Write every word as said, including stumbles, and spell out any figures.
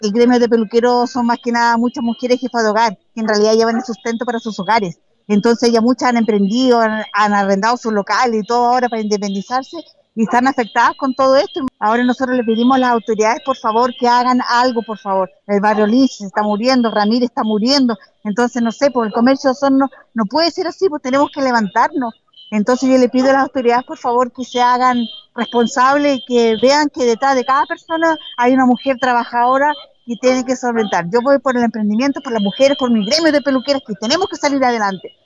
el gremio de peluqueros son más que nada muchas mujeres jefas de hogar, que en realidad llevan el sustento para sus hogares. Entonces ya muchas han emprendido, han, han arrendado su local y todo ahora para independizarse y están afectadas con todo esto. Ahora nosotros le pedimos a las autoridades, por favor, que hagan algo, por favor. El barrio Lynch se está muriendo, Ramírez está muriendo. Entonces, no sé, pues el comercio son, no, no puede ser así, pues tenemos que levantarnos. Entonces yo le pido a las autoridades, por favor, que se hagan responsables y que vean que detrás de cada persona hay una mujer trabajadora que tiene que solventar. Yo voy por el emprendimiento, por las mujeres, por mi gremio de peluqueras, que tenemos que salir adelante.